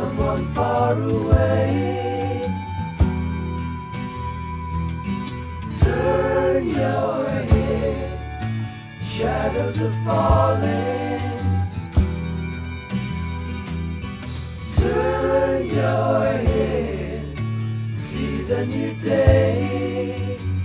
someone far away. Turn your head, shadows are falling. Turn your head, see the new day.